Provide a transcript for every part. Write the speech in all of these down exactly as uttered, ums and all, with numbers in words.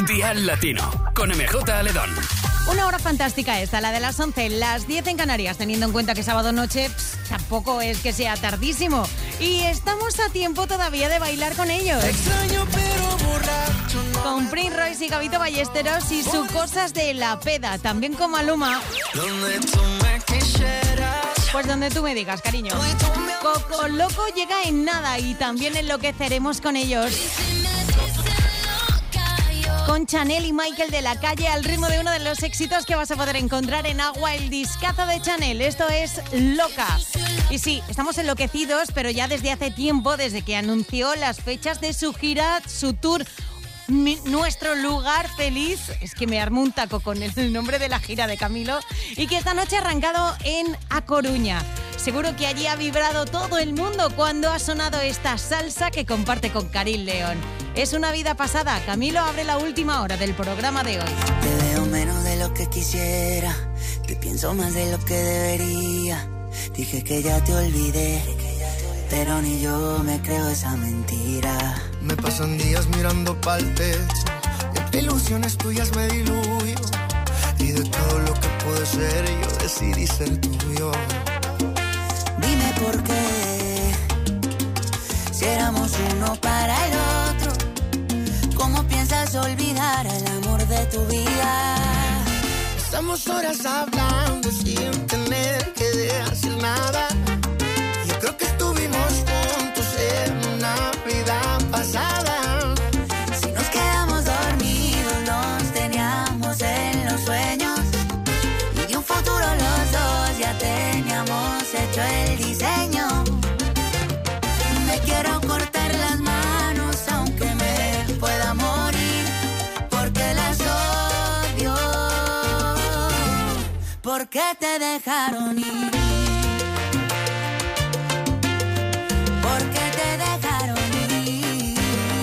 Dial Latino, con M J Aledón. Una hora fantástica esta, la de las once, las diez en Canarias, teniendo en cuenta que sábado noche pss, tampoco es que sea tardísimo. Y estamos a tiempo todavía de bailar con ellos. Extraño pero borracho, no. Con Prince Royce y Gabito Ballesteros y sus cosas de la peda, también con Maluma. Donde tú me quisieras. Pues donde tú me digas, cariño. Coco Loco llega en nada y también enloqueceremos con ellos. Con Chanel y Michael de la Calle al ritmo de uno de los éxitos que vas a poder encontrar en Agua, el discazo de Chanel. Esto es Loca. Y sí, estamos enloquecidos, pero ya desde hace tiempo, desde que anunció las fechas de su gira, su tour, Mi, Nuestro Lugar Feliz. Es que me armo un taco con el nombre de la gira de Camilo. Y que esta noche ha arrancado en A Coruña. Seguro que allí ha vibrado todo el mundo cuando ha sonado esta salsa que comparte con Caril León. Es una vida pasada. Camilo abre la última hora del programa de hoy. Te veo menos de lo que quisiera, te pienso más de lo que debería. Dije que ya te olvidé, pero ni yo me creo esa mentira. Me pasan días mirando pa'l techo, entre ilusiones tuyas me diluyo. Y de todo lo que puede ser, yo decidí ser tuyo. Dime por qué, si éramos uno para el otro, ¿cómo piensas olvidar al amor de tu vida? Estamos horas hablando sin tener que decir nada. Yo creo que estuvimos juntos en una vida pasada. Si nos quedamos dormidos, nos teníamos en los sueños. Y de un futuro los dos ya teníamos hecho el diseño. Me quiero cortar las manos aunque me pueda morir, porque las odio, porque te dejaron ir, porque te dejaron ir.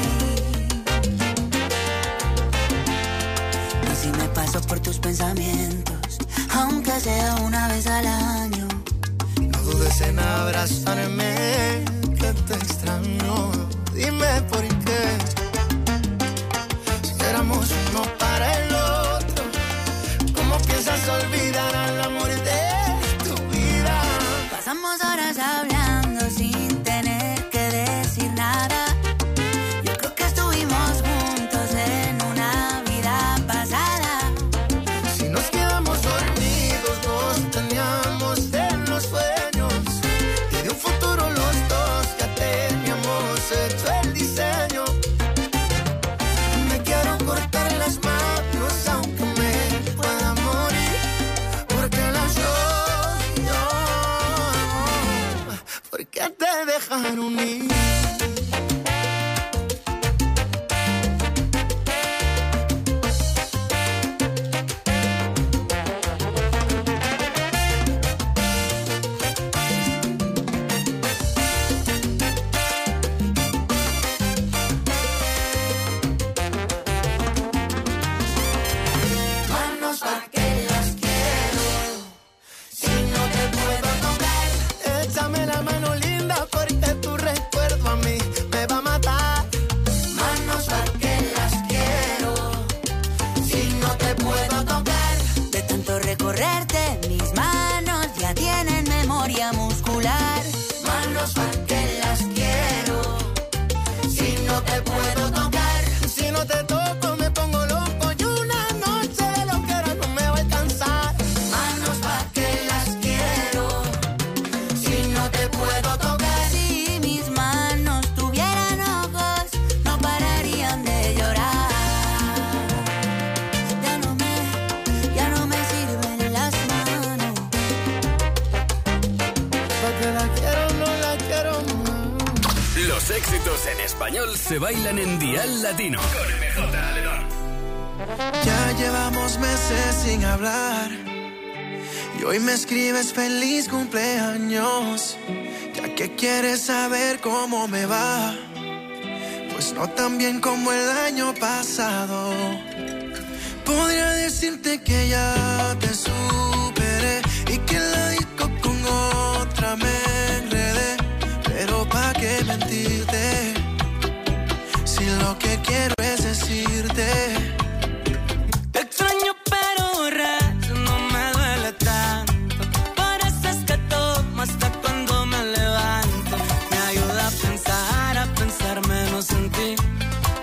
Y si me paso por tus pensamientos, aunque sea una vez al año, no dudes en abrazarme, que te extraño. Dime por qué, si éramos uno para el otro, ¿cómo piensas olvidar al amor de tu vida? Pasamos horas hablando sin tener que decir nada. Yo creo que estuvimos juntos en una vida pasada. Si nos quedamos dormidos, nos teníamos en los sueños. Y de un futuro los dos ya teníamos hecho el diseño. Me quiero cortar las manos aunque me pueda morir, porque las odio, porque te dejaron ir. Manos pa' que las quiero, si no te puedo tocar, échame la mano linda porque tu recuerdo a mí me va a matar. Manos pa' que las quiero, si no te puedo tocar. De tanto recorrerte, mis manos ya tienen memoria muscular. Manos pa' que las quiero, si no te puedo tocar. Si no te toco me pongo loco y una noche de lo que era no me va a alcanzar. Manos pa' que las quiero, si no te puedo tocar. Si mis manos tuvieran ojos, no pararían de llorar. Ya no me, ya no me sirven las manos. Porque la quiero, no la quiero más. Los éxitos en español se bailan en Dial Latino. Con M J Aledón. Ya llevamos meses sin hablar y hoy me escribes feliz cumpleaños. Ya que quieres saber cómo me va, pues no tan bien como el año pasado. Podría decirte que ya te superé y que en la disco con otra me enredé, pero pa' qué mentirte si lo que quiero es decirte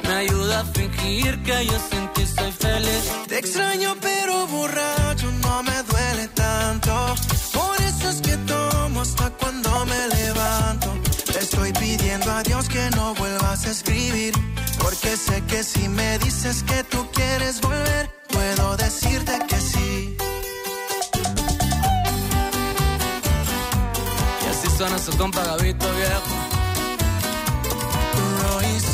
me ayuda a fingir que yo sin ti soy feliz. Te extraño pero borracho no me duele tanto. Por eso es que tomo hasta cuando me levanto. Te estoy pidiendo a Dios que no vuelvas a escribir, porque sé que si me dices que tú quieres volver, puedo decirte que sí. Y así suena su compa Gabito viejo. Royce.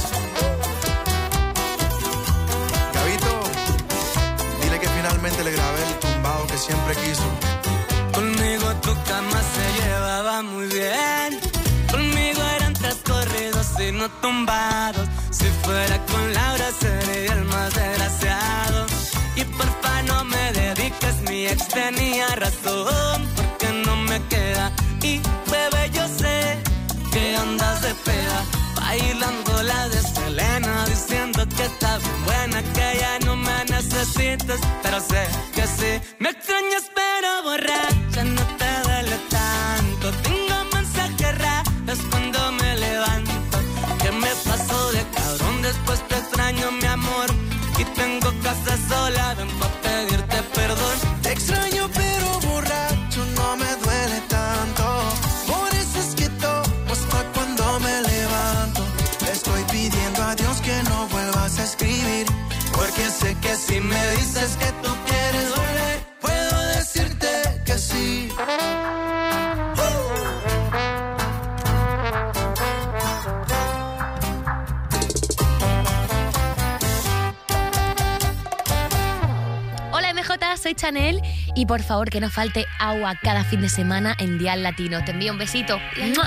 Gabito, dile que finalmente le grabé el tumbado que siempre quiso. Conmigo tu cama se llevaba muy bien. Conmigo eran tres corridos y no tumbados. Si fuera con Laura sería el más desgraciado. Y porfa no me dediques, mi ex tenía razón, porque no me queda. Y bebé yo sé que andas de peda, bailando la de Selena, diciendo que está bien buena, que ya no me necesitas, pero sé que sí. Me extrañas pero borracha no te duele tanto. Tengo mensajes raros cuando me levanto. ¿Qué me pasó de cabrón? Después te extraño mi amor. Y tengo casa sola, ven pa' pedirte perdón. Te extraño pero borracho no me duele tanto. Por eso es que tomo hasta cuando me levanto. Le estoy pidiendo a Dios que no vuelvas a escribir, porque sé que si me dices que tú quieres volver, puedo decirte que sí. Soy Chanel y por favor que no falte agua cada fin de semana en Dial Latino. Te envío un besito. ¡Mua!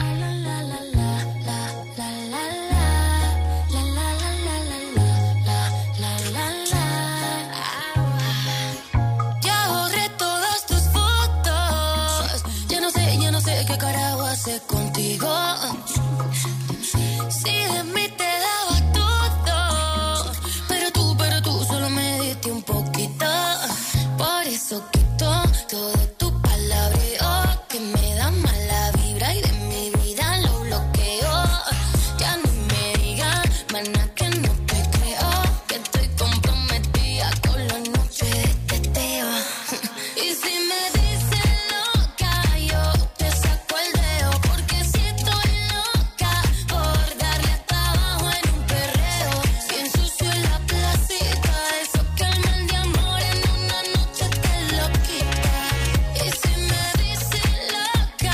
Ya borré todas tus fotos. Ya no sé, ya no sé qué carajo hacer contigo. Si de mí te daba todo, pero tú, pero tú solo me diste un poquito. Por eso quito todo tu palabreo, que me da mala vibra y de mi vida lo bloqueo. Ya no me digas, maná, que no te creo, que estoy comprometida con la noche de teteo. Y si me dices loca, yo te saco el dedo, porque si estoy loca por darle hasta abajo en un perreo. Si ensucio la placita, eso que el mal de amor en una noche te lo quita. Y si me dices loca,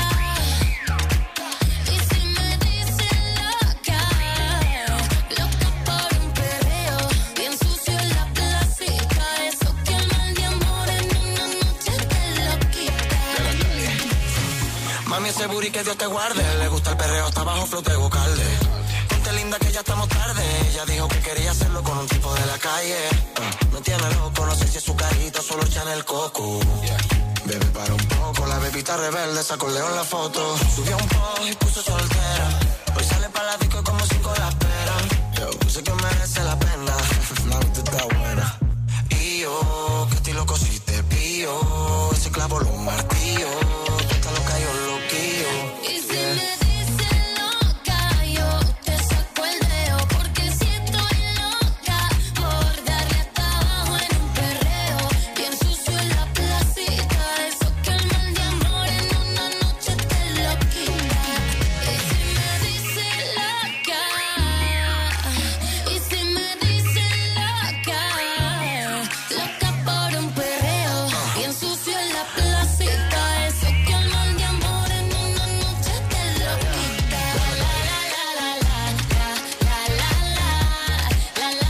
y si me dices loca, loca por un perreo. Y ensucio la placita, eso que el mal de amor en una noche te lo quita. Mami, ese booty que Dios te guarde. Le gusta el perreo hasta abajo, flow de Gocalde. Ponte linda que ya estamos tarde. Ella dijo que quería hacerlo con un tipo de la calle. Uh, me tiene loco, no sé si es su carita o solo Chanel Coco. Bebé, para un poco, la bebita rebelde sacó Leo en la foto. Subió un post y puso soltera. Hoy sale para la disco y como cinco la esperan. Yo sé que merece la pena. La nota está buena. Y yo, que estilo cosiste pío. Ese clavo lo martillo. Tú estás loca, yo loquillo. Y si me dices loca, yo te saco el dedo, porque si estoy loca por darle hasta abajo en un perreo. Y ensucio la placita, eso que el mal de amor en una noche te lo quita. Y si me dices loca, y si me dices loca, loca por un perreo. Y ensucio la placita, eso que el mal de amor en una noche te lo quita. La la la la la la la la la la la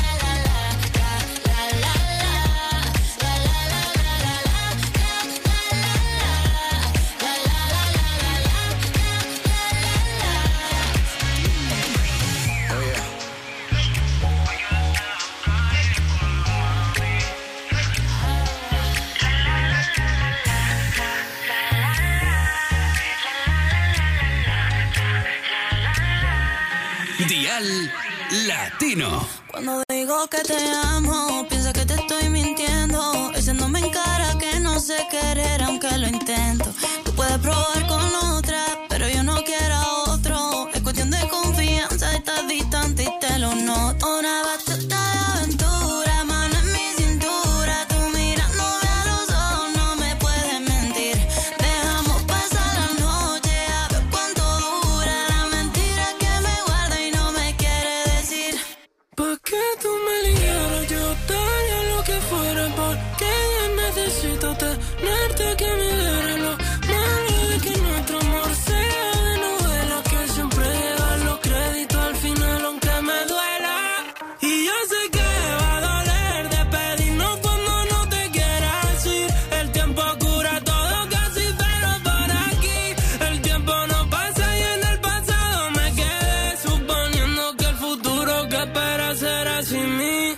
Dial Latino. Cuando digo que te amo, piensa que te estoy mintiendo, echándome en cara que no sé querer aunque lo intento. Tú puedes probar con otra, pero yo no quiero a otro. Es cuestión de confianza, estás distante y te lo noto. Una bachata de aventura, mano en mi cintura, tú mirándome a los ojos, no me puedes mentir. Dejamos pasar la noche a ver cuánto dura la mentira que me guarda y no me quiere decir. ¿Pa' qué tú me ligaras? Yo daría lo que fuera porque necesito tenerte que me diera lo malo de que nuestro amor sea de novela, que siempre llevan los créditos al final aunque me duela. Y yo sé que va a doler despedirnos cuando no te quieras ir. El tiempo cura todo casi, pero por aquí el tiempo no pasa y en el pasado me quedé suponiendo que el futuro que espera será sin mí.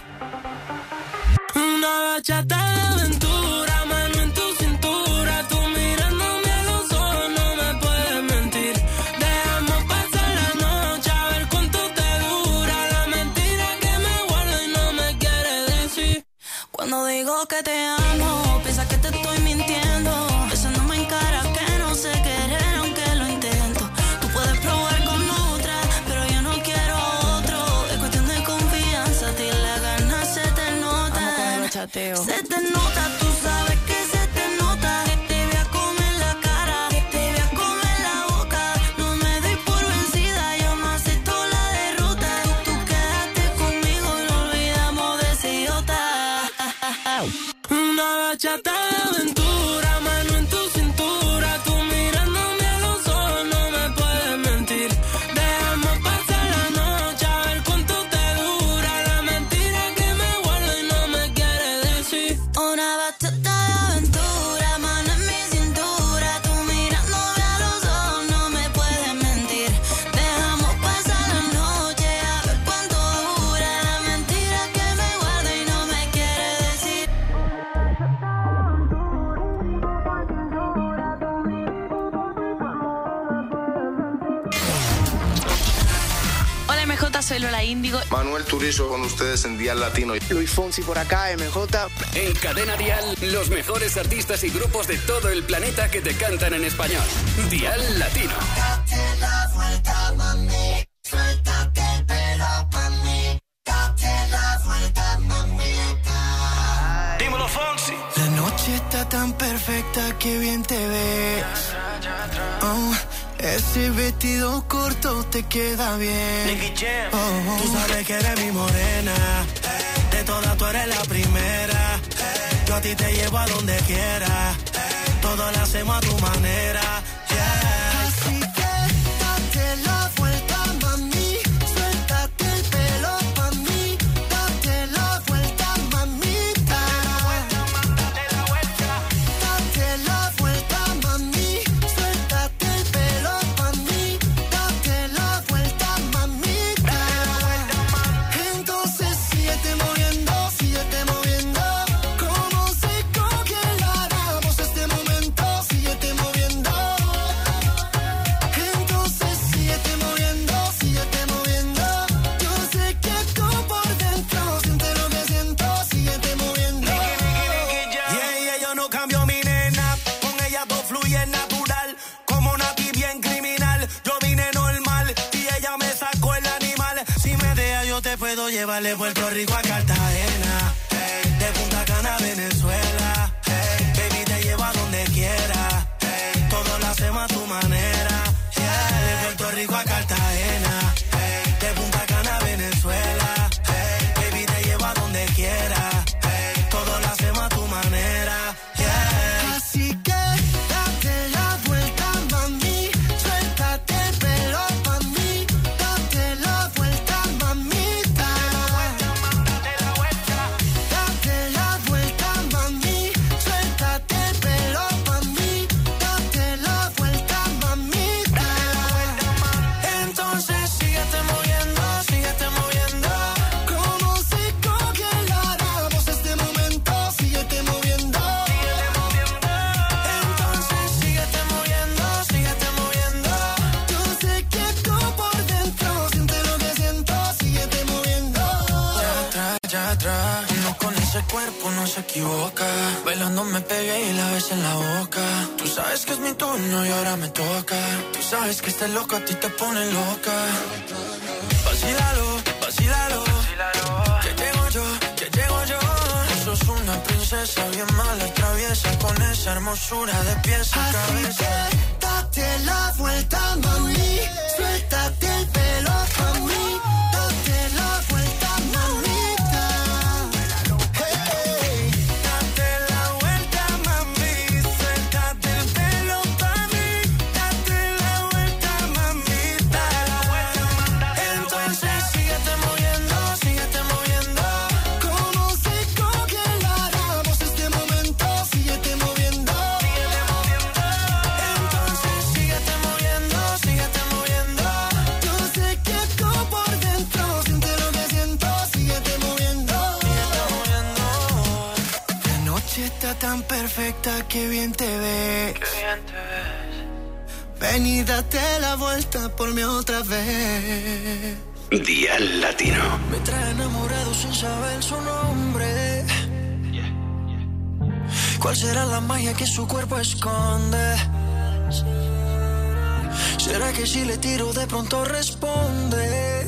Una bachata de aventura, mano en tu cintura, tú mirándome a los ojos, no me puedes mentir. Dejamos pasar la noche a ver cuánto te dura la mentira que me guarda y no me quiere decir. Cuando digo que te amo, piensa que te estoy mintiendo. Besándome en cara que no sé querer aunque lo intento. Tú puedes probar con otra, pero yo no quiero otro. Es cuestión de confianza, a ti las ganas se te notan. Chateo. Se te nota, tú sabes que se te nota. Te voy a comer la cara, te voy a comer la boca. No me doy por vencida, yo no acepto la derrota. Tú quédate conmigo y no olvidamos de ese idiota. Una bachata de aventura, mano en tu cintura, tú mirándome a los ojos, no me puedes mentir. Dejamos pasar la noche a ver cuánto te dura la mentira que me guarda y no me quiere decir. Una bachata de aventura, mano en mi cintura, tú mirándome a los ojos, no me puedes mentir. Dejamos pasar la noche a ver cuánto dura la mentira que me guarda y no me quiere decir. Hola M J, soy Lola Índigo. Manuel Turizo con ustedes en Dial Latino. Luis Fonsi por acá, M J. En Cadena Dial, los mejores artistas y grupos de todo el planeta que te cantan en español. Dial Latino. Date la vuelta, mami. Suéltate el pelo pa' mí. Date la vuelta, mamita. Dímelo, Fonsi. La noche está tan perfecta que bien te ves. Oh, ese vestido corto te queda bien. Oh, oh. Tú sabes que eres mi morena. De todas tú eres la primera. Yo a ti te llevo a donde quiera. Todo lo hacemos a tu manera. Yeah. Así que date la vuelta, mami. Suéltate el pelo pa' mí. Date la vuelta, mamita. Date la vuelta, date la vuelta, mami. Suéltate el pelo pa' mí. Date la vuelta, mamita. Entonces síguete moviendo, síguete moviendo. Como se congelaramos este momento, síguete moviendo. Entonces síguete moviendo, síguete moviendo. Yo sé que tú por dentro sientes lo que siento, síguete moviendo. Yeah, yeah, yo no cambio mi nena. Con ella todo fluye natural. Como Nati bien criminal. Yo vine normal y ella me sacó el animal. Si me deja yo te puedo llevar de Puerto Rico a Cartagena. Hey, de Punta Cana a Venezuela. Hey, baby te llevo a donde quiera. Hey, todo lo hacemos a tu manera. Yeah, de Puerto Rico a Cartagena. Hey, de Punta Cana a Venezuela. Hey, baby te llevo a donde quiera. Hey, todo lo hacemos a tu manera. Yeah. Así que date la vuelta, mami. Suéltate el pelo pa' mí. Date la vuelta, mamita. Date la vuelta. Date la vuelta, mami. Suéltate el pelo pa' mí. Date la vuelta, mamita. Entonces síguete moviendo, síguete moviendo. Como si congeláramos este momento, síguete moviendo. Entonces síguete moviendo, síguete moviendo. Yo sé que tú por dentro sientes lo que siento, síguete moviendo. Ya atrás, ya atrás. Uno con ese cuerpo no se equivoca. Bailando me pegué y la ves en la boca. Tú sabes que es mi turno y ahora me toca. Tú sabes que este loco a ti te pone loca. Vacílalo, vacílalo. fresa, bien mala y traviesa, con esa hermosura de pies a cabeza. Así que date la vuelta, mami, suéltate el pelo pa' mí, date la vuelta, mamita. Hey, hey. Date la vuelta, mami, suéltate el pelo pa' mí, date la vuelta, mamita. Entonces síguete moviendo, síguete moviendo. Como si congeláramos este momento, síguete moviendo. Síguete moviendo. Entonces síguete moviendo, síguete moviendo. Yo sé que tú por dentro sientes lo que siento, síguete moviendo. Síguete moviendo. La noche está tan perfecta que bien te ves. Qué bien te ves. Ven y date la vuelta por mí otra vez. Dial Latino. Me trae enamorado sin saber su nombre. ¿Cuál será la magia que su cuerpo esconde? ¿Será que si le tiro de pronto responde?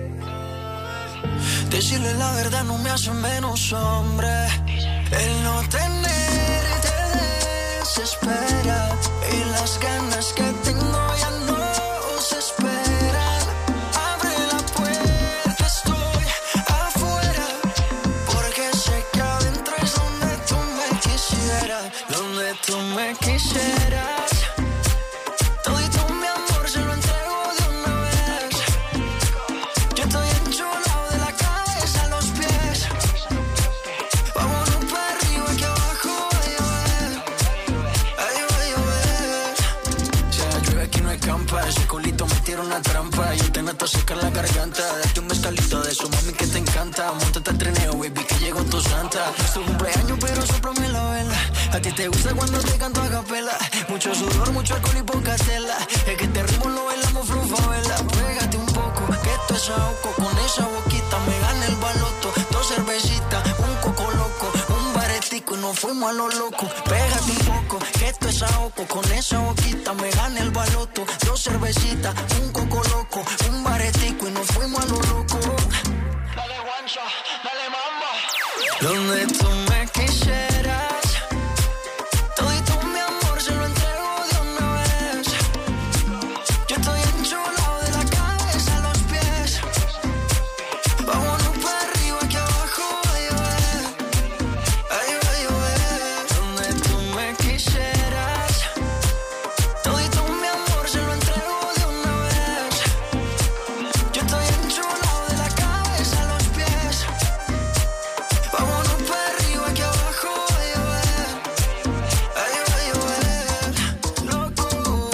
Decirle la verdad no me hace menos hombre. El no tener te desespera y las ganas que tengo ya no se esperan. Abre la puerta, estoy afuera, porque sé que adentro es donde tú me quisieras, donde tú me quisieras. Todito mi amor se lo entrego de una vez. Yo estoy enchulado de la cabeza a los pies. Vámonos para arriba que abajo va a llover. Ahí va a llover. Si la llueve aquí no hay campa, ese culito me tira una trampa. Yo te nato secar la garganta. Date un mezcalito de eso, mami, que te encanta. Móntate al trineo, baby, que llegó tu santa. Es tu cumpleaños, pero sóplame la vela. A ti te gusta cuando te canto a capela. Mucho sudor, mucho alcohol y poca tela. Es que este ritmo lo bailamos frufavela. Pégate un poco, que esto es ahogo. Con esa boquita me gana el baloto. Dos cervecitas, un coco loco, un baretico y nos fuimos a lo loco. Pégate un poco, que esto es ahogo. Con esa boquita me gana el baloto. Dos cervecitas, un coco loco, un baretico y nos fuimos a lo loco. Dale guancha, dale mamba. Donde tú me quisieras, todito mi amor se lo entrego de una vez. Yo estoy enchulado de la cabeza a los pies. Vámonos para arriba que abajo va a llover. Ahí va a llover. Donde tú me quisieras, todito mi amor se lo entrego de una vez. Yo estoy enchulado de la cabeza a los pies. Vámonos para arriba que abajo va a llover. Ahí va a llover. Loco.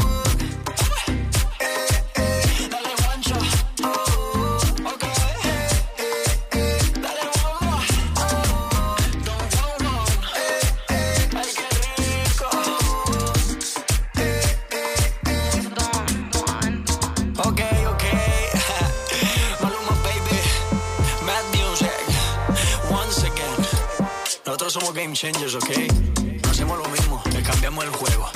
Eh, eh. Dale guancha. Oh, ok. Eh, eh, eh. Dale bomba. Oh, don't go wrong. Eh, eh. Ay, qué rico. Eh, eh, eh. Ok, ok. Maluma, baby. Mad music. Once again. Nosotros somos game changers, ok. No hacemos lo mismo, le cambiamos el juego.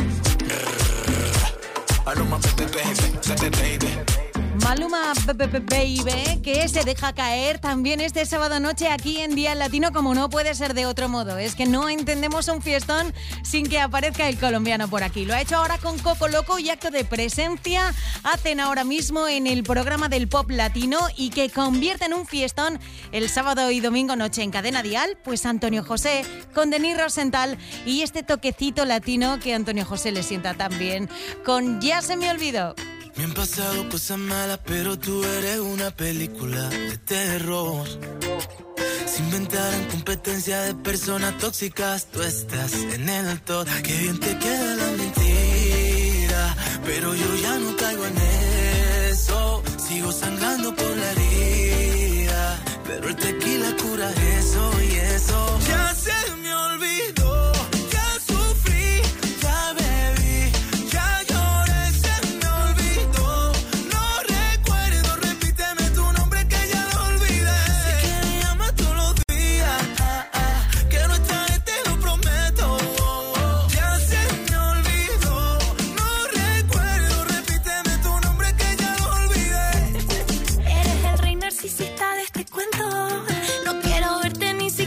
Maluma, baby, baby, baby, baby. Maluma B- B- B- Baby, que se deja caer también este sábado noche aquí en Día Latino, como no puede ser de otro modo. Es que no entendemos un fiestón sin que aparezca el colombiano por aquí. Lo ha hecho ahora con Coco Loco y acto de presencia hacen ahora mismo en el programa del pop latino y que convierte en un fiestón el sábado y domingo noche en Cadena Dial, pues Antonio José con Denis Rosenthal y este toquecito latino que Antonio José le sienta tan bien con Ya se me olvidó. Me han pasado cosas malas, pero tú eres una película de terror. Se inventaron competencia de personas tóxicas, tú estás en el top. Qué bien te queda la mentira, pero yo ya no caigo en eso. Sigo sangrando por la herida, pero el tequila cura eso y eso. Ya se me olvidó. De este cuento, no quiero verte ni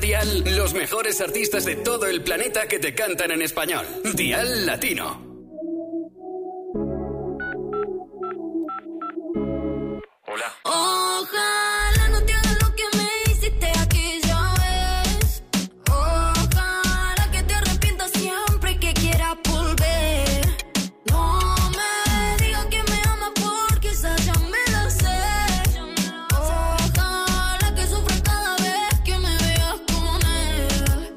Dial, los mejores artistas de todo el planeta que te cantan en español. Dial Latino. Hola. Ojalá no te hagas lo que me hiciste aquella vez. Ojalá que te arrepientas siempre que quieras volver. No me digas que me amas porque esa ya me la sé. Ojalá que sufras cada vez que me veas con él.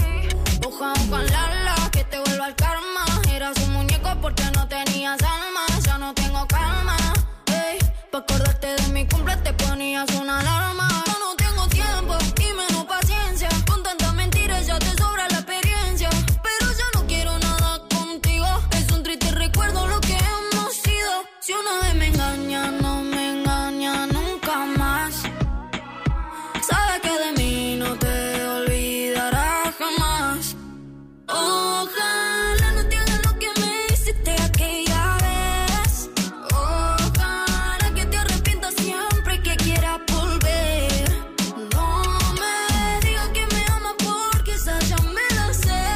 Ojalá que te vuelva el karma. Eras un muñeco porque no tenías alma. Ya no tengo calma. Ey, pa' acordarte de mi cumple te ponías una alarma. Yo no tengo tiempo y menos paciencia. Con tantas mentiras ya te sobra la experiencia. Pero ya no quiero nada contigo. Es un triste recuerdo lo que hemos sido. Si una vez me engaña, no me engaña nunca más. Sabes que de mí no te olvidarás jamás. Ojalá no te hagas lo que me hiciste aquella vez. Ojalá que te arrepientas siempre que quieras volver. No me digas que me amas porque esa ya me la sé.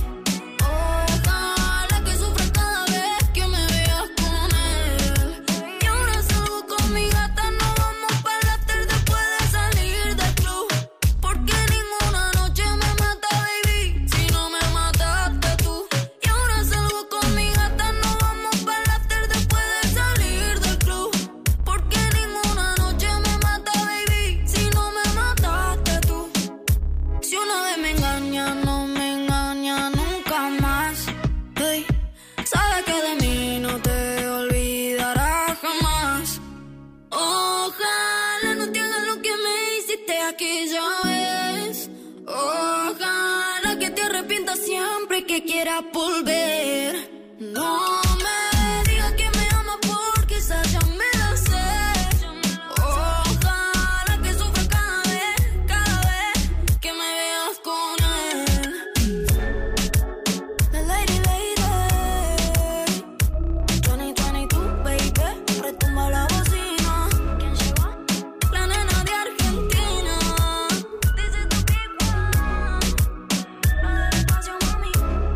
Ojalá que sufras cada vez que me veas con él. Y ahora salgo con mi gata, nos vamos para el after después de salir del club. Porque ninguna noche me mata, baby, si no me mataste tú. Y ahora salgo con mi gata, nos vamos para el after después de salir del club. Porque ninguna noche me mata, baby, si no me mataste tú. Si una vez me engaña, no me engaña nunca más. Hey, sabes que de mí no te olvidarás jamás. Ojalá no te hagas lo que me hiciste aquella vez. Ojalá que te arrepientas siempre que quieras volver. No me digas que me amas porque esa ya me la sé. Ojalá que sufras cada vez, cada vez que me veas con él. La lady, lady, veinte veintidós, baby, retumba la bocina. ¿Quién llegó? La nena de Argentina. Dice tu pico, la del espacio, mami.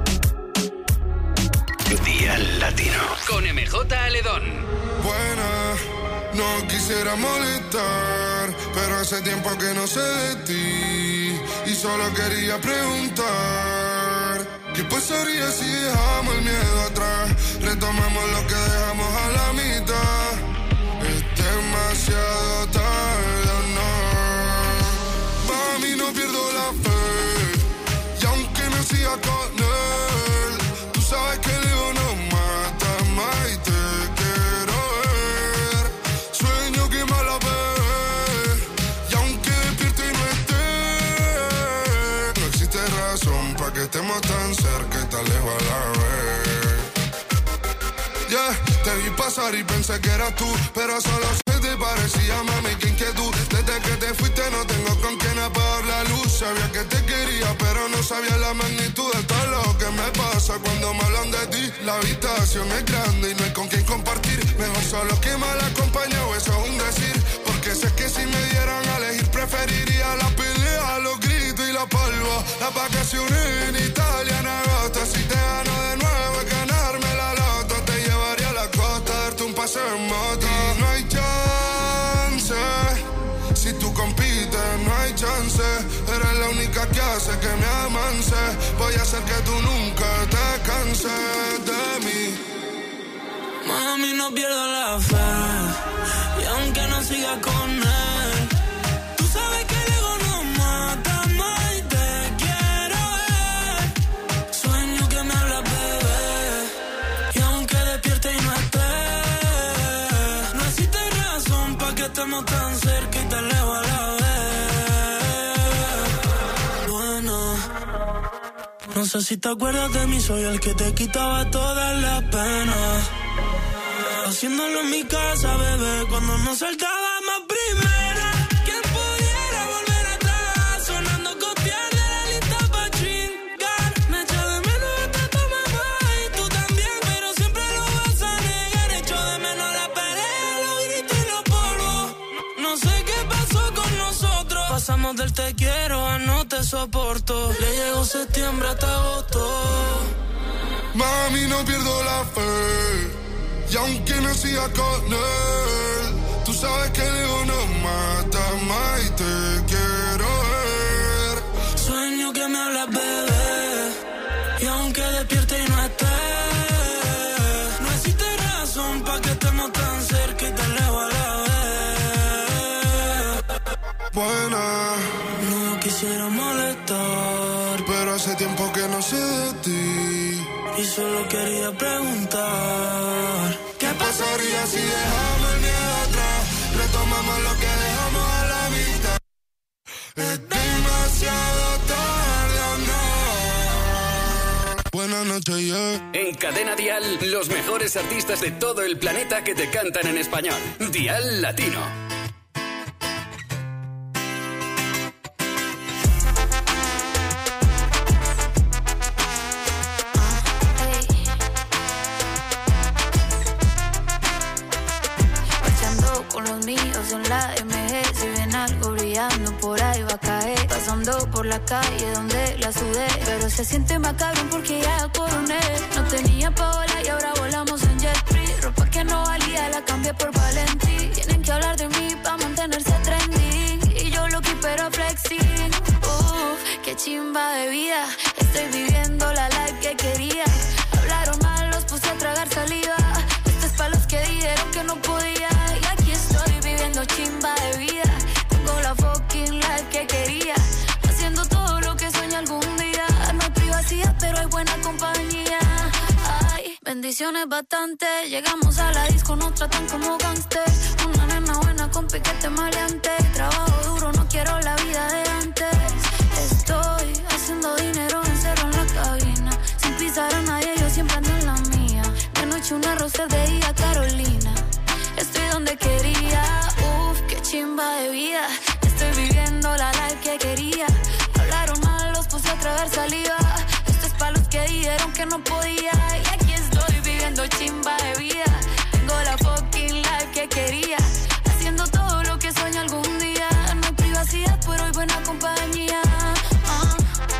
Dial Latino. Con M J Aledón. Buena, no quisiera molestar, pero hace tiempo que no sé de ti y solo quería preguntar ¿qué pasaría si dejamos el miedo atrás? Retomamos lo que dejamos a la mitad. Es demasiado tarde, no. Para mí no pierdo la fe y aunque no siga con él, tú sabes que el ego no mata más y te quiero ver. Sueño que me la ve y aunque despierte y no esté, no existe razón para que estemos tan cerca y tan lejos a la vez. Yeah, te vi pasar y pensé que eras tú, pero solo se te parecía, mami, qué inquietud. Desde que te fuiste no tengo con quién apagar la luz. Sabía que te quería, pero no sabía la magnitud de todo lo que me pasa cuando me hablan de ti. La habitación es grande y no hay con quién compartir. Mejor solo que mal acompañado, eso es un decir. Porque sé que si me dieran a elegir preferiría la pelea, los gritos y la polvo. Las vacaciones en Italia en agosto. Si te gano de nuevo es ganarme la loto. Te llevaría a la costa, darte un paseo en moto. Y no hay chance, si tú compites no hay chance. Eres la única que hace que me avance. Voy a hacer que tú nunca te canses de mí. Mami, no pierdo la fe y aunque no siga con él, tú sabes que el ego no mata más y te quiero ver. Sueño que me hablas, bebé, y aunque despierte y no esté, no existe razón para que estemos tan cerca y tan lejos a la vez. Bueno, no sé si te acuerdas de mí, soy el que te quitaba todas las penas. Haciéndolo en mi casa, bebé, cuando nos saltábamos primera. ¿Quién pudiera volver atrás? Sonando copiar de la lista pa' chingar. Me echo de menos hasta tu mamá y tú también, pero siempre lo vas a negar. Echo de menos la pelea, los gritos y los polvos. No sé qué pasó con nosotros. Pasamos del te quiero a no te soporto. Le llegó septiembre hasta agosto. Mami, no pierdo la fe. Y aunque no siga con él, tú sabes que el ego no mata más y te quiero ver. Sueño que me hablas, bebé. Y aunque despierte y no esté, no existe razón pa' que estemos tan cerca y tan lejos a la vez. Buena. No quisiera molestar, pero hace tiempo que no sé de ti. Y solo quería preguntar, ¿qué pasaría si dejamos el miedo atrás? Retomamos lo que dejamos a la mitad. Es demasiado tarde, no. Buenas noches, yeah. En Cadena Dial, los mejores artistas de todo el planeta que te cantan en español. Dial Latino. En la M G, si ven algo brillando por ahí va a caer. Pasando por la calle donde la sudé, pero se siente macabro porque ya coroné. No tenía pa' volar y ahora volamos en jet free. Ropa que no valía la cambié por Valentí. Tienen que hablar de mí pa' mantenerse trending. Y yo lo que pero flexing. Uff, qué chimba de vida. Estoy viviendo la life que quería. Hablaron mal, los puse a tragar saliva. Esto es pa' los que dijeron que no podía. Y aquí estoy viviendo chimba de vida. Tengo la fucking life que quería. Haciendo todo lo que sueño algún día. No hay privacidad, pero hay buena compañía. Ay, bendiciones bastante. Llegamos a la disco, nos tratan como gangsters. Una nena buena con piquete maleante. Trabajo duro, no quiero la vida de antes. Estoy haciendo dinero, encerro en la cabina. Sin pisar a nadie, yo siempre ando en la mía. De noche una rosa, de día Carolina. Estoy donde quería, uff, qué chimba de vida. Estoy viviendo la life que quería. Hablaron mal, los puse a tragar saliva. Esto es pa' los que dijeron que no podía. Y aquí estoy viviendo chimba de vida. Tengo la fucking life que quería. Haciendo todo lo que sueño algún día. No hay privacidad, pero hay buena compañía. Ah.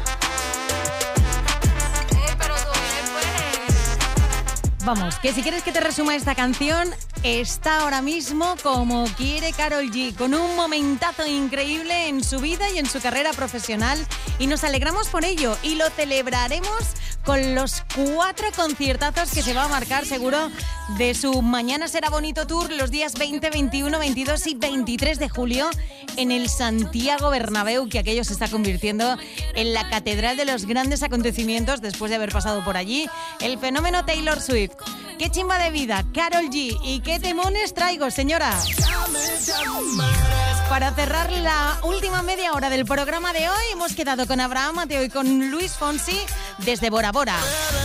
Vamos, que si quieres que te resuma esta canción, está ahora mismo como quiere Karol G, con un momentazo increíble en su vida y en su carrera profesional, y nos alegramos por ello y lo celebraremos con los cuatro conciertazos que se va a marcar seguro de su Mañana Será Bonito Tour los días veinte, veintiuno, veintidós y veintitrés de julio en el Santiago Bernabéu, que aquello se está convirtiendo en la catedral de los grandes acontecimientos después de haber pasado por allí el fenómeno Taylor Swift. ¡Qué chimba de vida, Karol G! ¿Y qué temones traigo, señora? Para cerrar la última media hora del programa de hoy, hemos quedado con Abraham Mateo y con Luis Fonsi desde Bora Bora.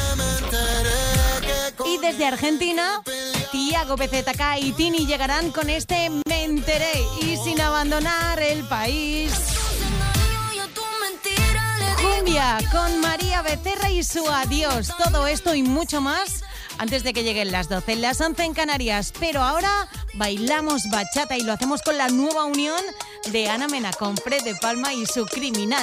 Y desde Argentina, Tiago P Z K y Tini llegarán con este Me Enteré, y sin abandonar el país. Cumbia con María Becerra y su Adiós. Todo esto y mucho más antes de que lleguen las doce, las once en Canarias. Pero ahora bailamos bachata y lo hacemos con la nueva unión de Ana Mena con Fred de Palma y su Criminal.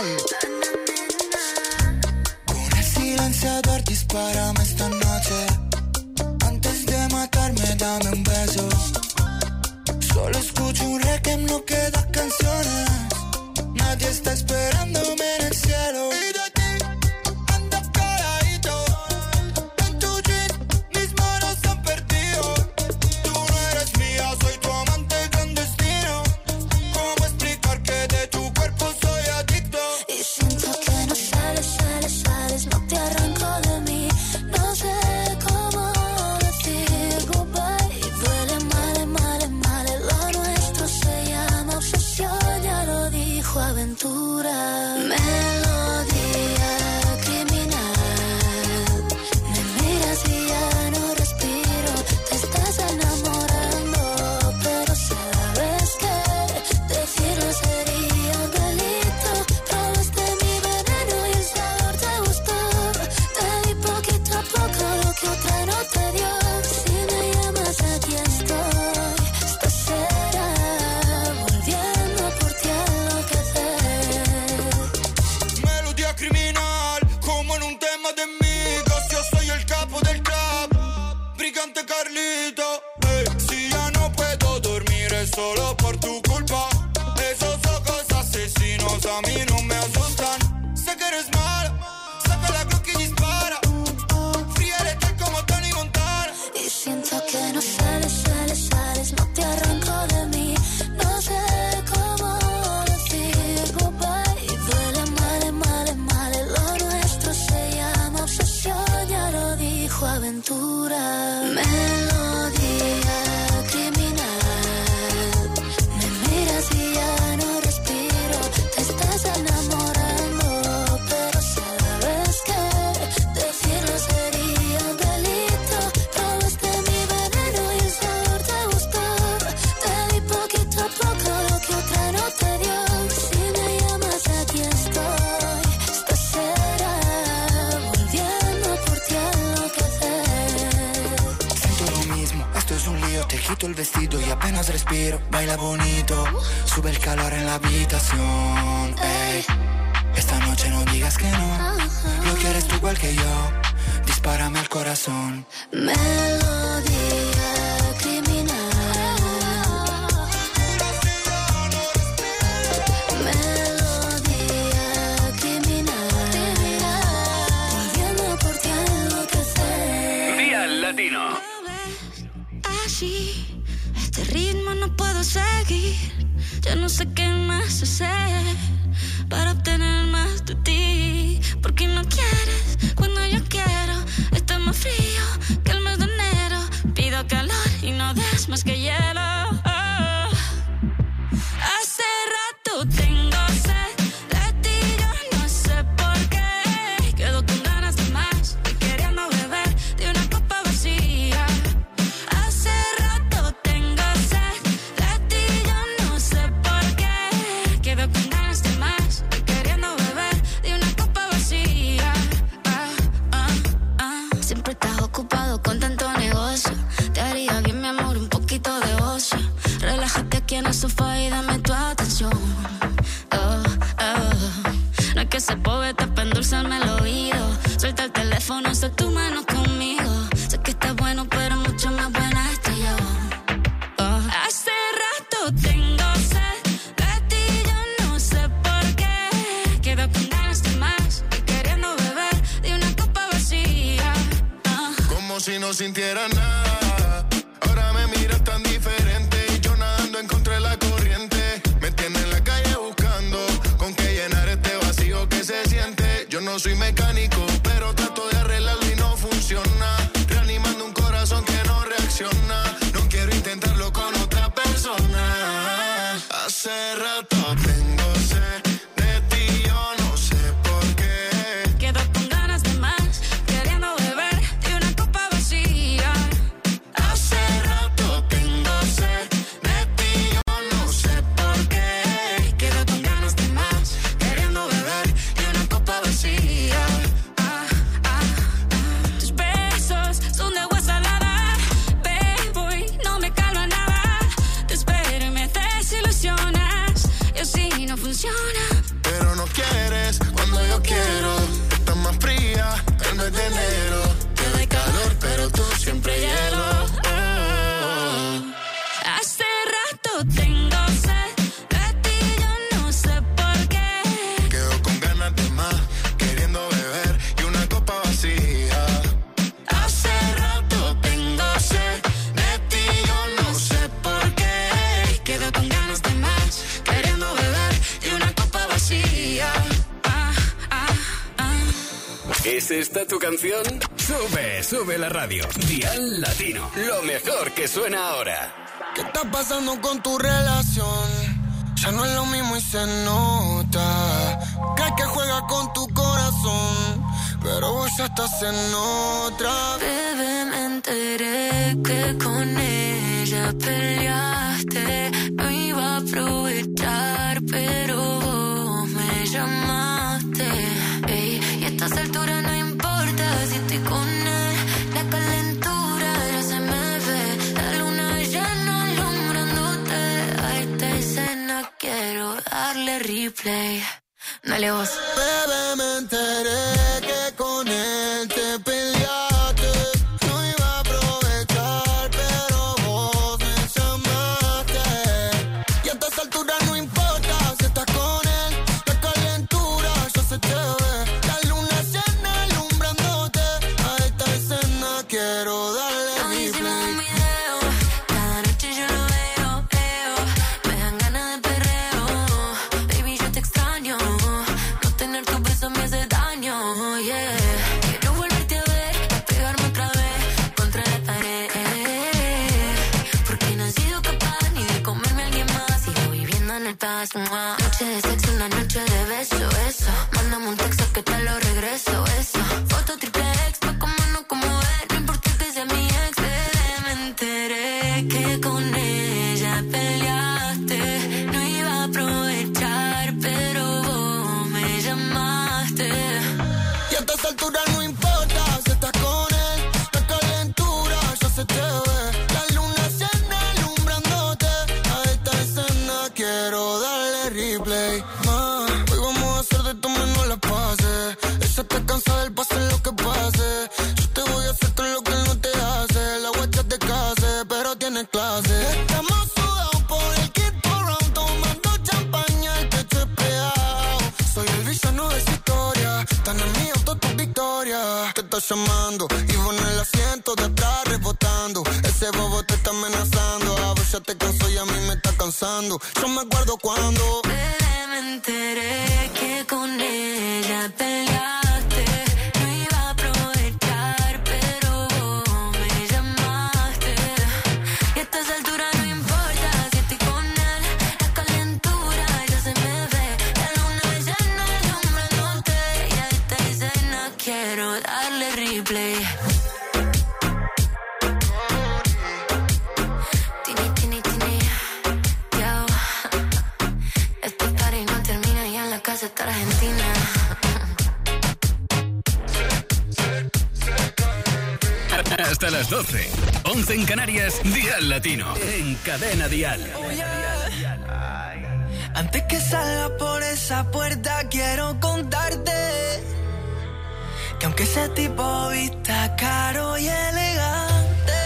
Con el silenciador dispárame esta noche. Antes de matarme dame un beso. Solo escucho un reggae, no quedan canciones. Nadie está esperándome en el cielo. Y de ti ando calladito. En tu jean mis manos se han perdido. Tú no eres mía, soy tu amante clandestino. ¿Cómo explicar que de tu cuerpo soy adicto? Y siento que no sales, sales, sales. No te arranco de mí. No sé cómo decir goodbye. Y duele mal, mal. solo por tu culpa. Esos ojos asesinos a mí no me asustan. Sé que eres mala, saca la Glock y dispara. Fría letal como Tony Montana. Y siento que no sales, sales, sales, no te arranco de mí. No sé cómo decir goodbye. Y duele mal, mal, mal. Lo nuestro se llama obsesión, ya lo dijo Aventura. Melodía criminal. Me miras y ya no respiro. Te estás enamorando, pero sabes que decirlo sería un delito. Probaste mi veneno y el sabor te gustó. Te di poquito a poco lo que otra no te dio. Si me llamas aquí estoy. Esta será volviendo por ti a enloquecer. Siento lo mismo, esto es un lío. Te quito el vestido y apenas respiro. Baila bonito, sube el calor en la habitación. Ey, esta noche no digas que no. Lo quieres tú igual que yo. Dispárame al corazón. Melodía criminal. Melodía criminal. Volviendo por ti a enloquecer. Dial Latino. Así, este ritmo no puedo seguir. Ya no sé qué más hacer para obtener más de ti. Porque no quieres cuando yo quiero. Está más frío que el mes de enero. Pido calor y no des más que hielo. Oh. Hace rato tengo sed de ti, yo no sé por qué. Quedo con ganas de más y queriendo beber de una copa vacía. Hace rato tengo sed de ti, yo no sé por qué. Quedo con ganas de más y queriendo beber de una copa vacía. Ah, ah, ah. Siempre estás ocupado con tanto negocio. Te haría bien, mi amor, un poquito de ocio. Relájate aquí en el sofá y dame tu atención. Oh, oh. No es que se poeta para endulzarme el oído. Suelta el teléfono, haz tu mano conmigo. Sé que estás bueno, pero mucho más buena estoy yo. Oh. Hace rato tengo sed de ti, yo no sé por qué. Quedo con ganas de más y queriendo beber de una copa vacía. Oh. Como si no sintiera nada. Ahora me miras tan diferente y yo nadando en contra de la corriente. Me tiene en la calle buscando con qué llenar este vacío que se siente. Yo no soy mecánico, pero trato de arreglarlo y no funciona. Reanimando un corazón que no reacciona. No quiero intentarlo con otra persona. Hace rato tengo sed de ti, yo no sé por qué. Quedo con ganas de más, queriendo beber de una copa vacía. Hace rato tengo sed de ti, yo no sé por qué. Quedo con ganas de más, queriendo beber de una copa vacía. Ah, ah, ah. Tus besos son de agua salada, bebo y no me calma nada. Te espero y me desilusionas, y así no funciona. Pero no quieres cuando yo quiero. Estás más fría el mes de enero. Te doy calor, pero tú siempre hielo. Oh. Hace rato tengo sed de ti, yo no sé por qué. Quedo con ganas de más, queriendo beber y una copa vacía. Hace rato tengo sed de ti, yo no sé por qué. Quedo con ganas de más, queriendo beber de una copa vacía. Ah, ah, ah. ¿Es esta tu canción? Sube, sube la radio. Dial Latino. Lo mejor que suena ahora. ¿Qué está pasando con tu relación? Ya no es lo mismo y se nota. Crees que juega con tu corazón, pero vos ya estás en otra. Bebé, me enteré que con ella peleaste. No iba a aprovechar, pero vos me llamaste. Ey, y a estas alturas no importa si estoy con él. La calentura ya se me ve. La luna llena alumbrándote. A esta escena quiero darle replay. Dale vos. Bebé, me enteré que con él te peleaste. No iba a aprovechar, pero vos me llamaste. el paso. Noche de sexo, una noche de beso, eso. Mándame un texto que te lo regreso, eso. Foto triple X, pa' como no como es. No importa que sea mi ex, bebé. Me enteré que con ella peleaste. No iba a aprovechar, pero vos me llamaste. Y a esta altura no importa si estás con él. La calentura ya se te ve. La luna llena alumbrándote. A esta escena quiero darle replay. Ma, hoy vamos a hacer de tu menos la pase. Ella está cansada del pase lo que pase. Yo te voy a hacer todo lo que él no te hace. La guacha te case, pero tiene clase. Estamos sudados por el kit for round, tomando champaña, el techo es pegado. Soy el villano de esa historia. Tan en mi auto tu victoria. Te está llamando y vos en el asiento de atrás rebotando. Ese bobo te está amenazando. A vos ya te cansó y a mí me está cansando. Yo me acuerdo cuando Bebé, me enteré que con ella peleaste. No iba a aprovechar, pero vos me llamaste. Y a estas alturas no importa si estoy con él. La calentura ya se me ve. La luna llena alumbrándote. Y a esta escena quiero darle replay. Tini, tini, tini. Yo. Este party no termina y en la casa está Argentina. Hasta las doce. once en Canarias, Dial Latino. En Cadena Dial. antes que salga por esa puerta quiero contarte que aunque ese tipo vista caro y elegante,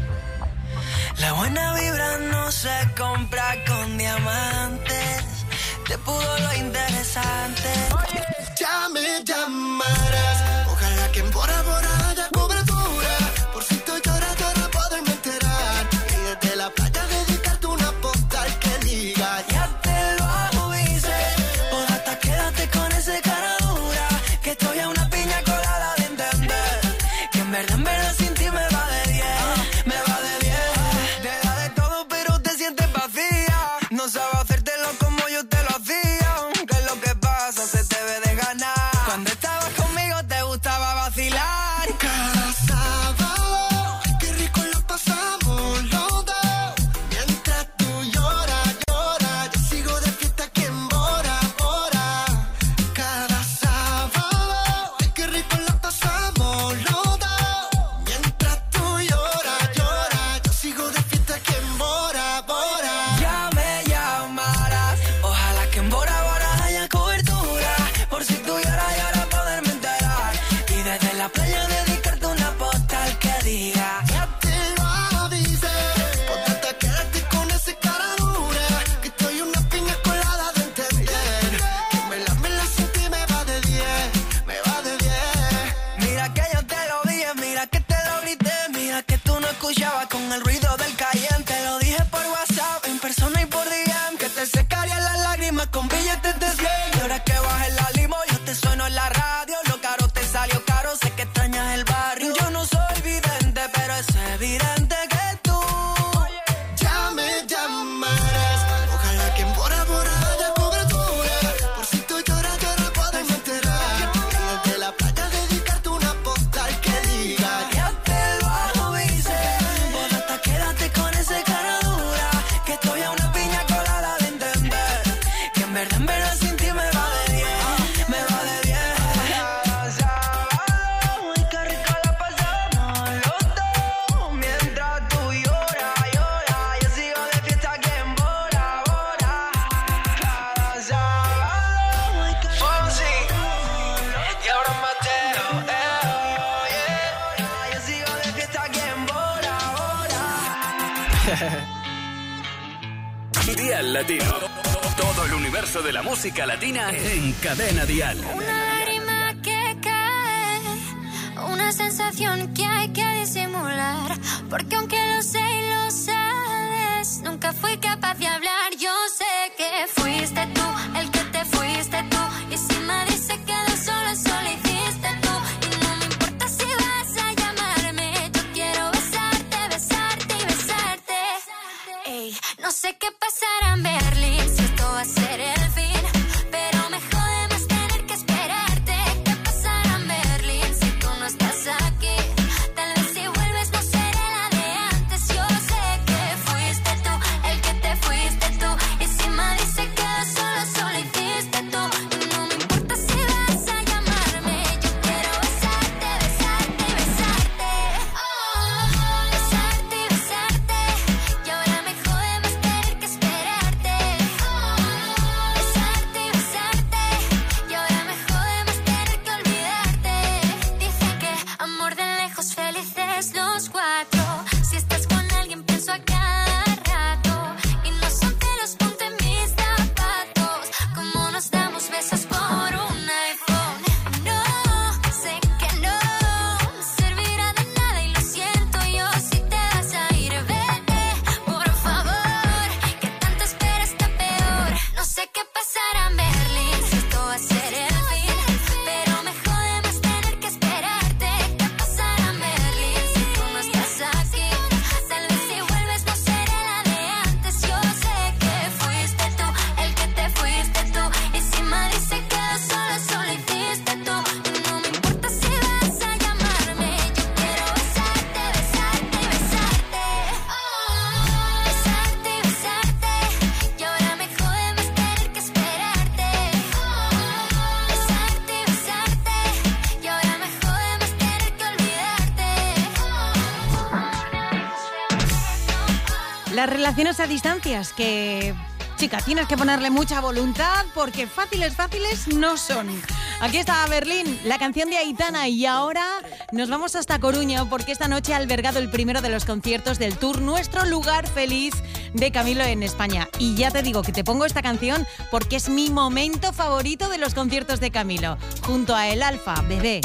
la buena vibra no se compra con diamantes. Te pudo lo interesante. Ya me llamarás. Ojalá que en Bora Bora haya cobertura. Por si tú lloras, lloras, poderme enterar. Y desde la playa dedicarte una postal que diga: ya te lo avisé. Por hasta quédate con ese cara dura. Que estoy a una piña colada de entender que en verdad, en verdad sin ti me va de diez. Me va de diez. Te da de todo, pero te sientes vacía. No sabes hacértelo como yo te lo hacía. Que es lo que pasa, se te ve de ganar. Cuando estabas conmigo te gustaba vacilar. Cada sábado, qué rico lo pasamos los dos. Mientras tú lloras, lloras, yo sigo de fiesta aquí en Bora Bora. Cada sábado, qué rico lo pasamos los dos. Mientras tú lloras, lloras, yo sigo de fiesta aquí en Bora Bora. Ya me llamarás, ojalá que en Bora Bora haya cobertura. Por si tú lloras, lloras, poderme enterar. Y desde la playa dedicarte una postal que diga: ya te lo avisé. Ponte quédate con ese cara dura. Que estoy una piña colada de entender que me la me la sin ti me va de diez. Me va de diez. Mira que yo te lo dije, mira que te lo grité. Mira que tú no escuchabas con el ruido del Cayenne. Te lo dije por WhatsApp, en persona y por D M. Que te secarían las lágrimas con billetes de cien. Y ahora que bajes la limo, yo te sueno en la radio. Lo caro te salió caro, sé que extrañas el barrio. Yo no soy vidente, pero es evidente que tú ya me llamarás. Ojalá que en Bora Bora haya cobertura. Por si tú lloras, lloras, poderme enterar. Y desde la playa dedicarte una postal que diga: ya te lo avisé. Por hasta quédate con ese cara dura. Que estoy a una piña colada de entender que en verdad, en verdad sin ti me va de diez. Me va de diez. Ay, qué rico la pasamos los dos. Mientras tú lloras, lloras, yo sigo de fiesta aquí en Bora Bora. Cada sábado, ay, qué rico. Fonsi y ahora Mateo, eh, yeah. Yo sigo de fiesta aquí en Bora Bora. Dial Latino. Todo el universo de la música latina en Cadena Dial. Una lágrima que cae, una sensación que hay que disimular. Porque aunque lo sé y lo sabes, nunca fui capaz de hablar. Yo sé que fuiste tú, el que te fuiste tú. Y si nadie se quedó solo, solo hiciste tú. Y no me importa si vas a llamarme, yo quiero besarte, besarte y besarte. Ey, no sé qué pasará en Berlín, si esto esto va a ser el fin, pero me jode más tener que esperarte. ¿Qué pasará en Berlín si tú no estás aquí? Tal vez si vuelves no seré la de antes. Yo sé que fuiste tú el que te fuiste tú, y si me dice que solo, solo hiciste tú. No me importa si vas a llamarme, yo quiero besarte, besarte, besarte. Oh, besarte y besarte, y ahora me jode más tener que esperarte. Oh, besarte y besarte, y ahora me jode más tener que olvidarte. Dicen que amor de lejos, felices los cuatro. Si estás con alguien pienso a cada rato, y no son celos, ponte en mis zapatos. Como nos damos besos por un iPhone. No, sé que no me servirá de nada y lo siento yo si te vas a ir. Vete, por favor, que tanto espera está peor. No sé qué pasará en Berlín si esto va a ser el fin, pero me jode más tener que esperarte. ¿Qué pasará en Berlín si tú no estás aquí? Tal vez si vuelves no seré la de antes. Yo sé que fuiste tú el que te fuiste tú, y si me dice que solo, solo hiciste tú. No me importa si vas a llamarme, yo quiero besarte, besarte, besarte. Oh, besarte y besarte, y ahora me jode más tener que esperarte. Oh, besarte y besarte, y ahora me jode más tener que olvidarte. Las relaciones a distancias, que, chica, tienes que ponerle mucha voluntad porque fáciles, fáciles no son. Aquí está Berlín, la canción de Aitana, y ahora nos vamos hasta Coruña porque esta noche ha albergado el primero de los conciertos del tour Nuestro Lugar Feliz de Camilo en España. Y ya te digo que te pongo esta canción porque es mi momento favorito de los conciertos de Camilo, junto a El Alfa, Bebé.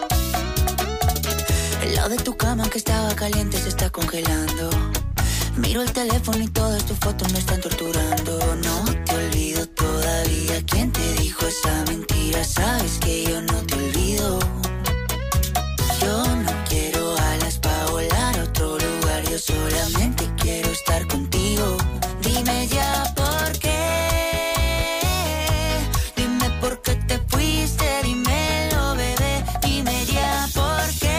El lado de tu cama que estaba caliente se está congelando. Miro el teléfono y todas tus fotos me están torturando. No te olvido todavía. ¿Quién te dijo esa mentira? Sabes que yo no te olvido. Yo no quiero alas para volar a otro lugar. Yo solamente quiero estar contigo. Dime ya por qué. Dime por qué te fuiste. Dímelo, bebé. Dime ya por qué.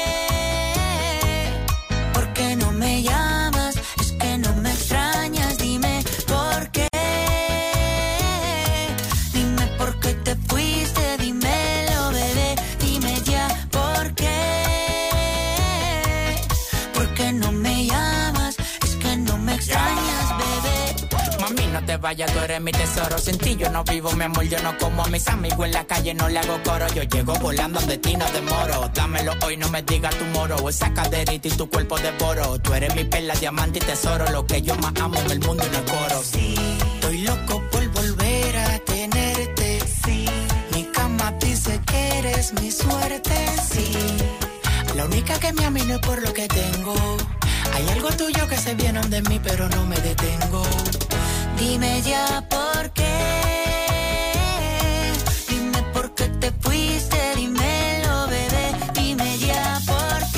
¿Por qué no me llamas? Es que no me extrañas. Dime por qué. Dime por qué te fuiste. Dímelo, bebé. Dime ya por qué. ¿Por qué no me llamas? Es que no me extrañas, bebé. Mami, no te vayas, tú eres mi tesoro. Sin ti yo no vivo, mi amor, yo no como a mis amigos en la calle, no le hago coro. Yo llego volando de ti, no demoro. Dámelo hoy, no me digas tu moro. Esa caderita y tu cuerpo devoro. Tú eres mi perla, diamante y tesoro. Lo que yo más amo en el mundo y no coro. Sí, estoy loco por volver a tenerte. Sí, mi cama dice que eres mi suerte. Sí, la única que me ama y no es por lo que tengo. Hay algo tuyo que se viene de mí, pero no me detengo. Dime ya por qué. Dime por qué te fuiste. Dímelo, bebé. Dime ya por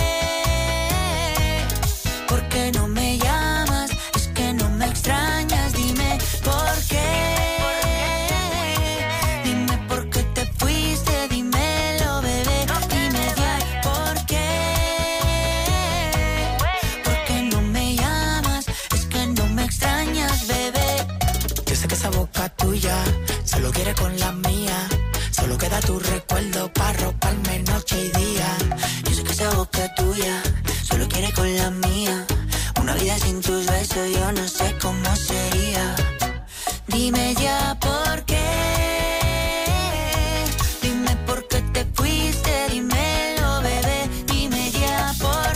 qué. ¿Por qué no me llamas? Es que no me extrañas. Dime por qué. Dime por qué te fuiste. Dímelo, bebé. Dime ya por qué. ¿Por qué no me llamas? Es que no me extrañas, bebé. Yo sé que esa boca tuya solo quiere con la mía. Solo queda tu recuerdo para roparme noche y día. Yo sé que esa boca tuya solo quiere con la mía. Una vida sin tus besos yo no sé cómo sería. Dime ya por qué. Dime por qué te fuiste. Dímelo, bebé. Dime ya por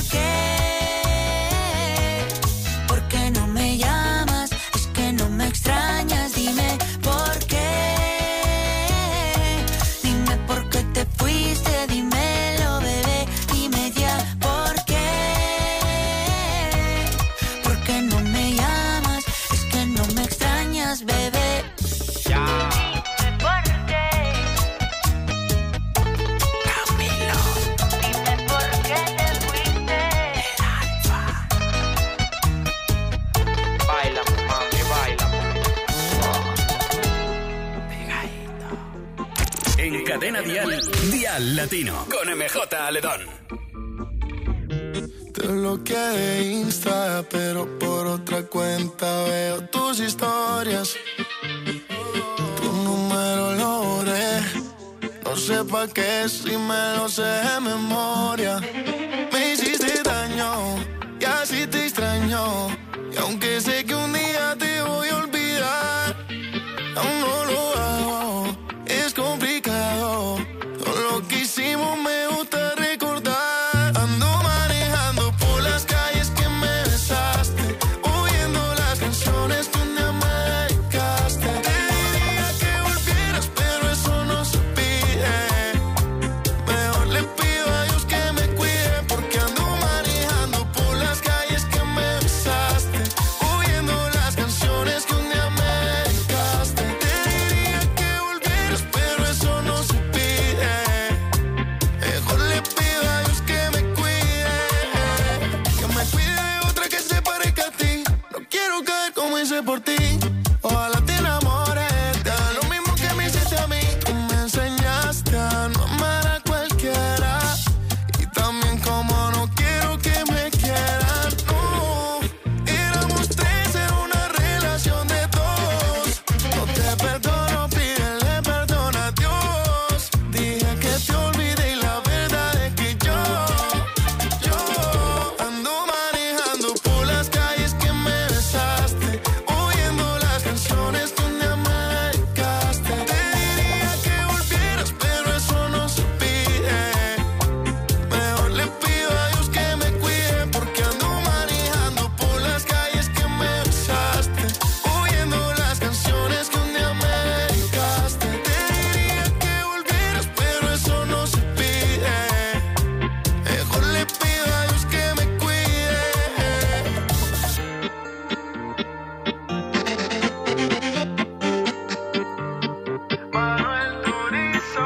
qué. ¿Por qué no me llamas? Es que no me extrañas. Dime por Cadena Dial, Dial Latino, con M J Aledón. Te bloqueé de Insta, pero por otra cuenta veo tus historias. Tu número lo borré, no sé pa' qué si me lo sé de memoria. Me hiciste daño y así te extraño, y aunque sé que un día te voy a olvidar, aún no lo hago, es complicado. Todo lo que hicimos me gusta recordar. Ando manejando por las calles que me besaste, oyendo las canciones que un día me dedicaste. Te diría que volvieras, pero eso no se pide. Mejor le pido a Dios que me cuide, porque ando manejando por las calles que me besaste, oyendo las canciones que un día me dedicaste. Te diría que volvieras, pero eso no se pide. Mejor le pido a Dios que me cuide, que me cuide de otra que se parezca a ti. No quiero caer como hice por ti. Ojalá te enamores, te haga lo mismo que me hiciste a mí. Tú me enseñaste a no amar a cualquiera, y también como no quiero que me quieran. No, éramos tres en una relación de dos. No te perdono, pídele perdón a Dios. Dije que te olvidé y la verdad es que yo, yo ando manejando por las calles que me besaste, oyendo las canciones que un día me dedicaste. Te diría que volvieras, pero eso no se pide. Mejor le pido a Dios que me cuide, porque ando manejando por las calles que me besaste, oyendo las canciones que un día me dedicaste. Te diría que volvieras, pero eso no se pide. Mejor le pido a Dios que me cuide. Manuel Turizo.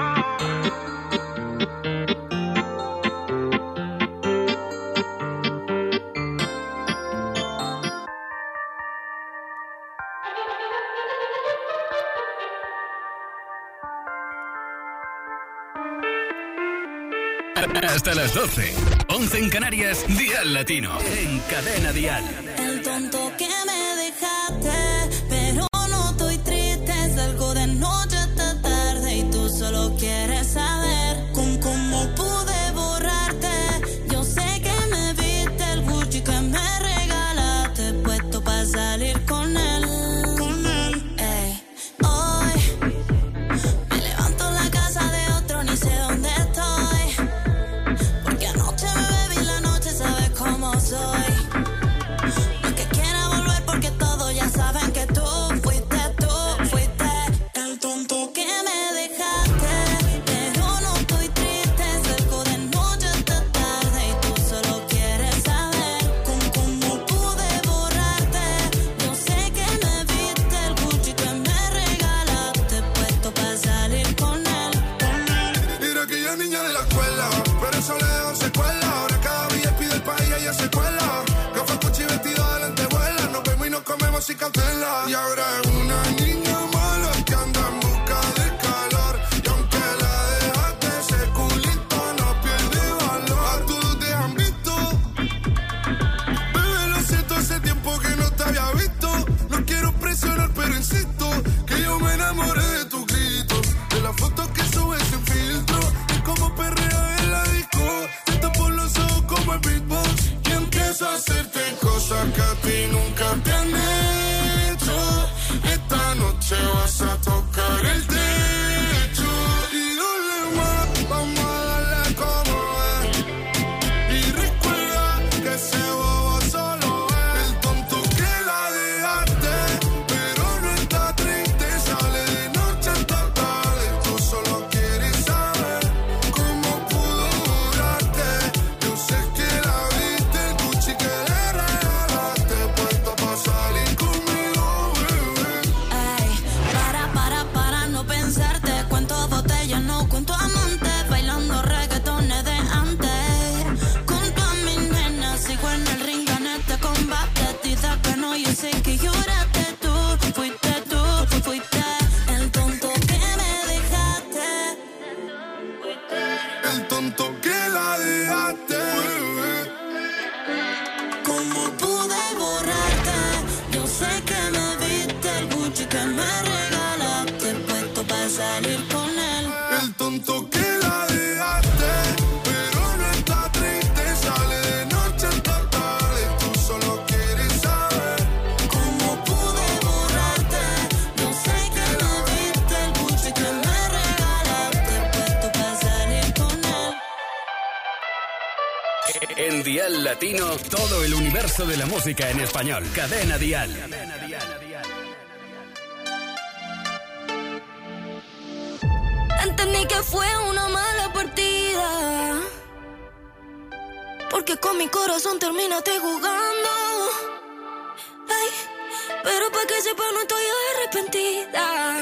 Hasta las doce, once en Canarias, Dial Latino, en Cadena Dial. El tonto que me dejaste, pero no estoy triste. Salgo de noche hasta tarde y tú solo quieres saber con cómo pude borrarte. Yo sé que me viste el Gucci que me regalaste, puesto para salir con él. Con él. Ey. Hoy me levanto en la casa de otro, ni sé dónde estoy, porque anoche me bebí la noche, sabes cómo soy. No es que quiera volver porque todos ya saben que tú fuiste, tú fuiste el tonto que me dejaste. Pero no estoy triste, salgo de noche hasta tarde y tú solo quieres saber con cómo pude borrarte. Yo sé que me viste el Gucci que me regalaste, puesto para salir con él. Mira aquella niña de la escuela, pero eso le dejó secuela. Ahora cada V I P del país ella se cuela. Gafas, Gucci, vestido de lentejuela. Nos vemos y nos comemos sin cautela. Y ahora es una niña mala que anda en busca del calor. Y aunque la dejaste, ese culito no pierde valor. A todos te han visto. Bebé, lo siento, hace tiempo que no te había visto. No quiero presionar, pero insisto que yo me enamoré de tus gritos, de las fotos que subes sin filtro, y como perrea en la disco. Te tapo los ojos como el beatbox y empiezo a hacerte cosas que a ti nunca te han hecho. Esta noche En Dial Latino, todo el universo de la música en español. Cadena Dial. Entendí que fue una mala partida, porque con mi corazón terminaste jugando. Ay, pero para que sepa no estoy arrepentida,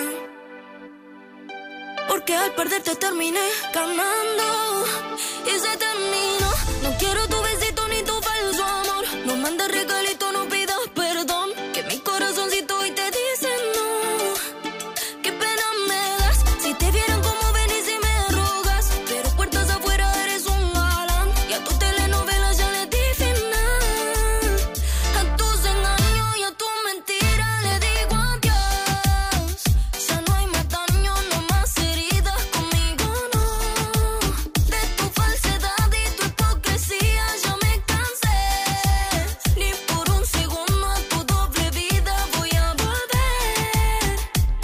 porque al perderte terminé ganando. Y se terminó. No quiero tu besito ni tu falso amor. No mandes regalito, no pidas perdón, que mi corazoncito hoy te dice no. Qué pena me das. Si te vieran como venís y me rogas, pero puertas afuera eres un galán. Y a tu telenovela ya le di final. A tus engaños y a tu mentira le digo adiós. Ya no hay más daño, no más heridas, conmigo no. De tu falsedad y tu hipocresía ya me cansé. Ni por un segundo a tu doble vida voy a volver.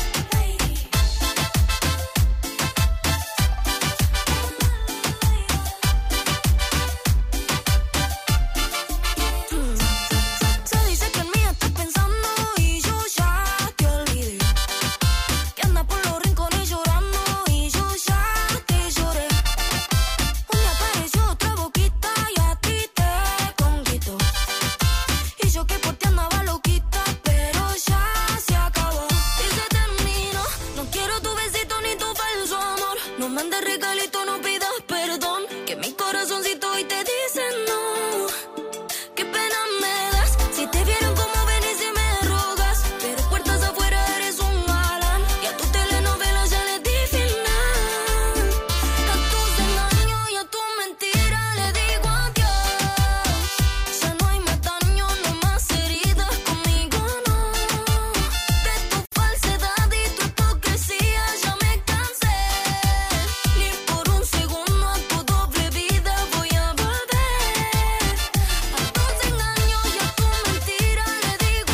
Se dice que en mí estás pensando y yo ya te olvidé. Que andas por los rincones llorando y yo ya te lloré. Un día apareció otra boquita y a ti te conquistó. Y yo que por ti andaba loquita, pero ya se acabó. Y se terminó. No quiero tu besito ni tu falso amor. No mandes regalito, no pidas perdón, que mi corazoncito hoy te dice no. Qué pena me das. Si te vieron como venís y me rogas, pero puertas afuera eres un galán. Y a tu telenovela ya le di final. A tus engaños y a tu mentira le digo adiós. Ya no hay más daño, no más heridas, conmigo no. De tu falsedad y tu hipocresía ya me cansé. Ni por un segundo a tu doble vida voy a volver. A tus engaños y a tu mentira le digo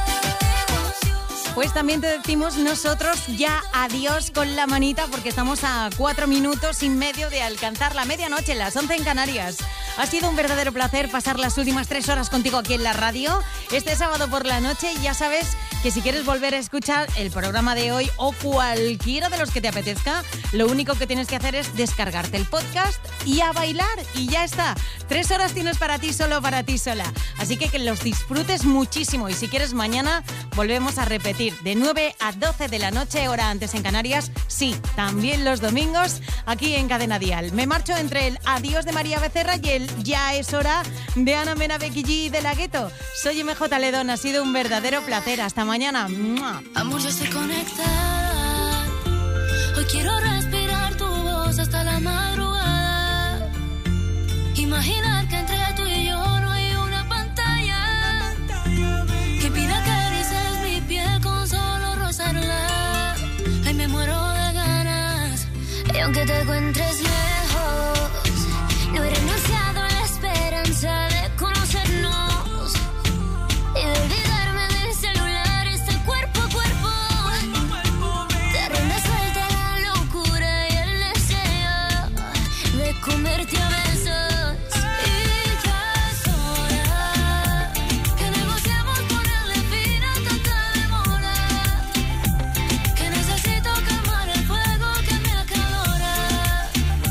adiós. Pues también te decimos nosotros ya adiós con la manita, porque estamos a cuatro minutos y medio de alcanzar la medianoche, las once en Canarias. Ha sido un verdadero placer pasar las últimas tres horas contigo aquí en la radio. Este sábado por la noche ya sabes que si quieres volver a escuchar el programa de hoy o cualquiera de los que te apetezca, lo único que tienes que hacer es descargarte el podcast y a bailar, y ya está. Tres horas tienes para ti, solo para ti sola. Así que que los disfrutes muchísimo, y si quieres mañana volvemos a repetir de nueve a doce de la noche, hora antes en Canarias. Sí, también los domingos aquí en Cadena Dial. Me marcho entre el adiós de María Becerra y el ya es hora de Ana Mena, Becky G y de la Gueto. Soy M J Ledón, ha sido un verdadero placer. Hasta mañana. ¡Mua! Amor, yo estoy conectada. Hoy quiero respirar tu voz hasta la madrugada. Imaginar que entre tú y yo no hay una pantalla que pida acaricias mi piel con solo rozarla. Ay, me muero de ganas. Y aunque te encuentres lejos, no he renunciado a la esperanza de conocernos y de olvidarme del celular, este cuerpo a cuerpo. Te ronda suelta la locura y el deseo de comerte a besos. Y ya es hora que negociamos ponerle fin a tanta demora, que necesito calmar el fuego que me acalora.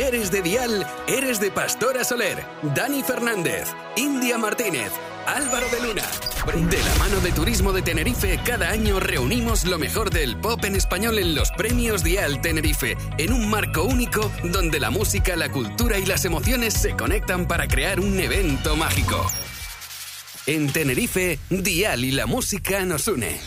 eres de Dial, eres de Pastora Soler, Dani Fernández, India Martínez, Álvaro de Luna. De la mano de Turismo de Tenerife, cada año reunimos lo mejor del pop en español en los premios Dial Tenerife, en un marco único donde la música, la cultura y las emociones se conectan para crear un evento mágico. En Tenerife, Dial y la música nos une.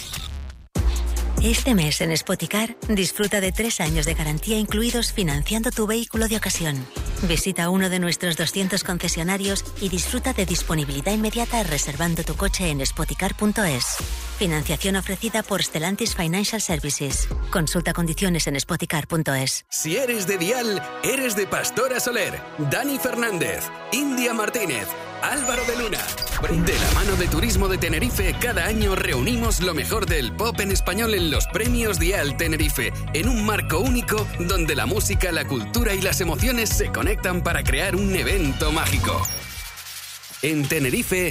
Este mes en Spoticar disfruta de tres años de garantía incluidos financiando tu vehículo de ocasión. Visita uno de nuestros doscientos concesionarios y disfruta de disponibilidad inmediata reservando tu coche en spoticar punto es. Financiación ofrecida por Stellantis Financial Services. Consulta condiciones en spoticar punto es. Si eres de Dial, eres de Pastora Soler, Dani Fernández, India Martínez, Álvaro de Luna. De la mano de Turismo de Tenerife, cada año reunimos lo mejor del pop en español en los premios Dial Tenerife, en un marco único donde la música, la cultura y las emociones se conectan para crear un evento mágico. En Tenerife,